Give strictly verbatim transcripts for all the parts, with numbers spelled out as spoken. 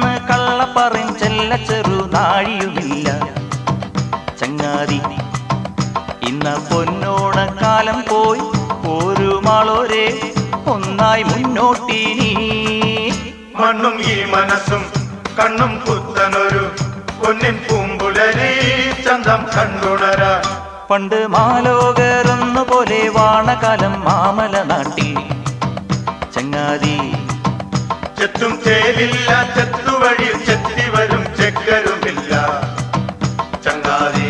മീനില്ലെന്ന് കള്ളപ്പറയും ചെല്ല ചെറു നാഴിയുമില്ല ചങ്ങാതി. ഇന്ന പൊന്നോണക്കാലം പോയി ഒരു മാളോരെ ഒന്നായി മുന്നോട്ടിനി. മണ്ണും ഈ മനസ്സും കണ്ണും പുത്തനൊരു പൊന്നിൻ പൂമ്പുലരി ചന്തം കണ്ടുണര. പണ്ട് മാലോകരൊന്നു പോലെ വാണകാലം മാമല നാട്ടി ചങ്ങാതി. ചെത്തും ചേലില്ല ചെത്തുവഴി ചെത്തി വരും ചെക്കരുമില്ല ചങ്ങാതി.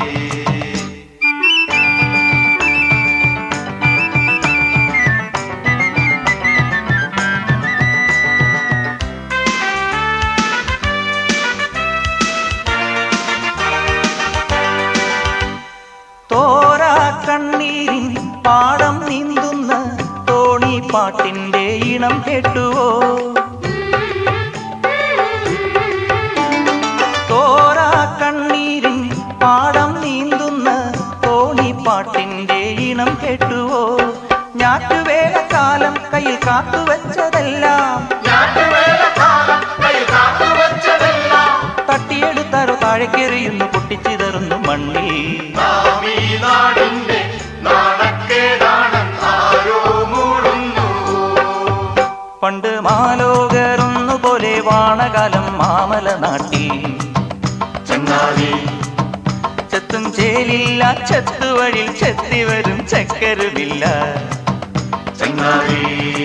തോരാ കണ്ണീരിൻ പാടം നീന്തുന്ന തോണി പാട്ടിന്റെ ഈണം കേട്ടുവോ? തോരാ കണ്ണീരിൻ പാടം നീന്തുന്ന തോണി പാട്ടിന്റെ ഈണം കേട്ടുവോ? ഞാറ്റുവേലക്കാലം കയ്യിൽ കാത്തുവച്ചതെല്ലാം തട്ടിയെടുത്താരോ താഴേക്കെറിയുന്നു പൊട്ടിച്ചിതറുന്നു മണ്ണിൽ. പണ്ട് മാലോകരൊന്നു പോലെ വാണകാലം മാമല നാട്ടിൽ ചങ്ങാതി. ചെത്തും ചേലില്ല ചെത്തുവഴി ചെത്തി വരും ചക്കരുമില്ല ചങ്ങാതി.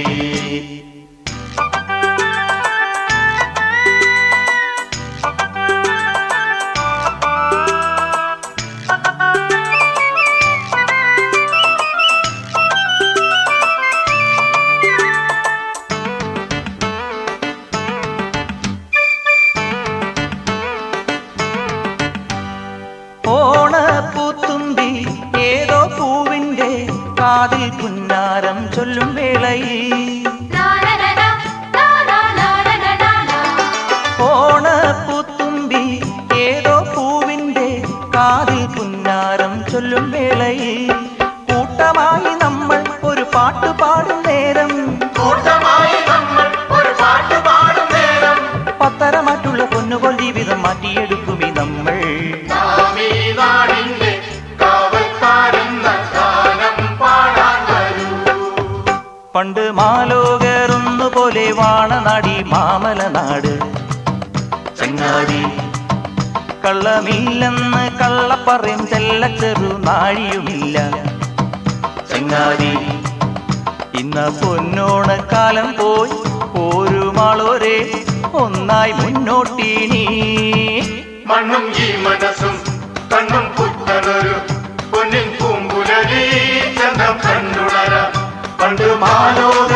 ഓണപ്പൂത്തുമ്പി ഏതോ പൂവിന്റെ കാതിൽ പുന്നാരം ചൊല്ലും വേളയിൽ. ഓണപ്പൂത്തുമ്പി ഏതോ പൂവിന്റെ കാതിൽ പുന്നാരം ചൊല്ലും വേളയിൽ കൂട്ടമായി നമ്മൾ ഒരു പാട്ട് പാടും നേരം. പത്തരമാറ്റുള്ള പൊന്നുപോൽ ജീവിതം മാറ്റിയെടുക്കുമി നമ്മൾ. പണ്ട് മാലോകരൊന്നു പോലെ വാണനാടി മാമല നാട് ചങ്ങാതി. കള്ളമില്ലെന്ന് കള്ളപ്പറയും ചെല്ല ചെറു നാഴിയുമില്ല ചങ്ങാതി. ഇന്ന പൊന്നോണക്കാലം പോയി ഒരു മാളോരെ ഒന്നായി മുന്നോട്ടിനി. മണ്ണും ഈ മനസ്സും കണ്ണും പുത്തനൊരു പൊന്നിൻ പൂമ്പുലരി ചന്തം കണ്ടുണര. പണ്ട് മാലോക